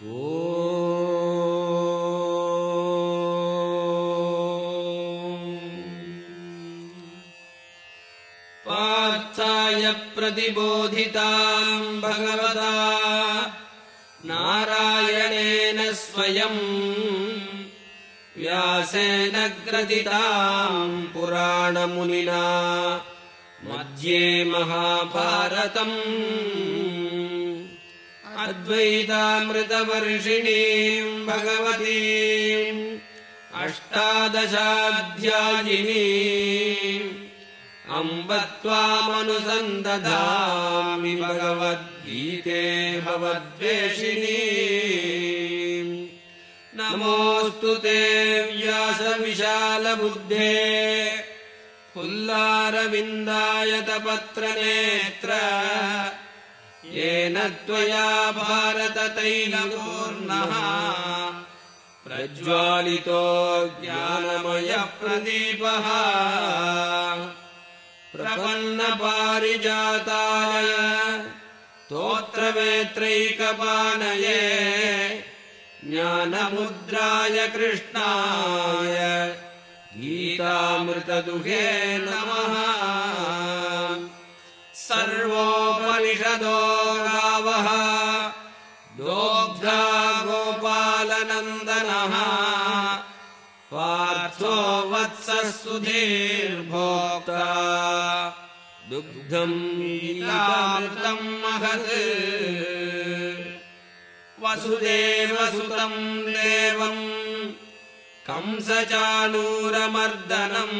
पार्थाय प्रतिबोधिताम् भगवता नारायणेन स्वयम् व्यासेन ग्रथिताम् पुराणमुनिना मध्ये महाभारतम् अद्वैतामृतवर्षिणीम् भगवतीम् अष्टादशाध्यायिनीम् अम्ब त्वामनुसन्दधामि भगवद्गीते भवद्वेषिणी नमोऽस्तु ते व्यासविशालबुद्धे फुल्लारविन्दायतपत्रनेत्र येन त्वया भारततैलपूर्णः प्रज्वालितो ज्ञानमयप्रदीपः प्रपन्नपारिजाताय स्तोत्रवेत्रैकपाणये ज्ञानमुद्राय कृष्णाय गीतामृतदुहे नमः। सर्वोपनिषदो गावः दोग्धा गोपालनन्दनः पार्थो वत्सः सुधीर्भोक्ता दुग्धम् गीतामृतम् महत्। वसुदेवसुतम् देवम् कंसचाणूरमर्दनम्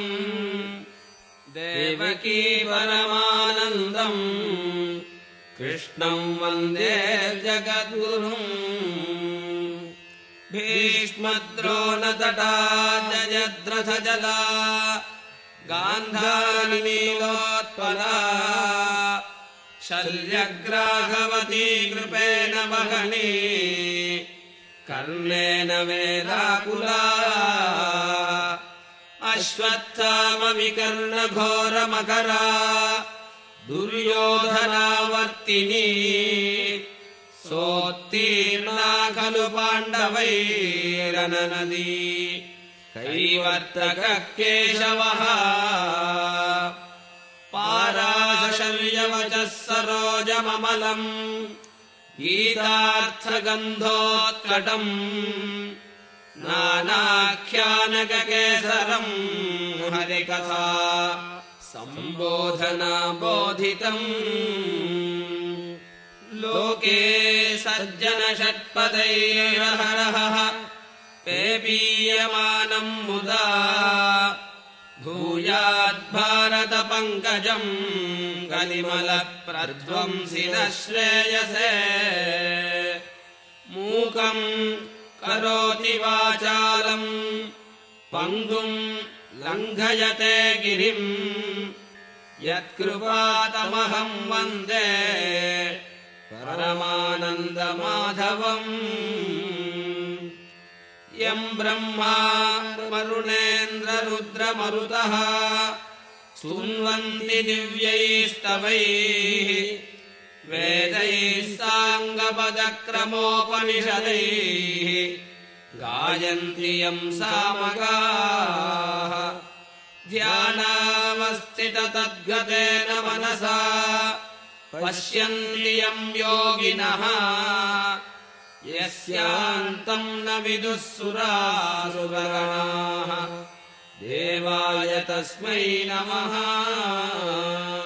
देवकी परमानन्दम् कृष्णम् वन्दे जगद्गुरुम्। भीष्मद्रोणतटा जयद्रथजला गान्धारीनीलोत्पला शल्यग्राहवती कृपेण वहनी कर्णेन वेलाकुला अश्वत्थामविकर्णघोरमकरा दुर्योधनावर्तिनी सोत्तीर्णा खलु पाण्डवैरननदी कैवर्तकः केशवः पाराशर्यवचः सरोजममलम् गीतार्थगन्धोत्कटम् नानाख्यानककेसरम् हरिकथा सम्बोधना बोधितम्। लोके सज्जनषट्पदैरहरः पेपीयमानम् मुदा भूयाद्भारतपङ्कजम् कलिमलप्रध्वंसिनः श्रेयसे। मूकम् करोति वाचालम् पङ्गुम् लङ्घयते गिरिम् यत्कृपातमहम् वन्दे परमानन्दमाधवम्। यम् ब्रह्मा वरुणेन्द्ररुद्रमरुतः स्तुन्वन्ति दिव्यैस्तवैः वेदैः साङ्गपदक्रमोपनिषदैः गायन्ति यम् सामगाः ध्यानावस्थिततद्गतेन मनसा पश्यन्ति यम् योगिनः यस्यान्तम् न विदुः सुरासुरगणाः देवाय तस्मै नमः।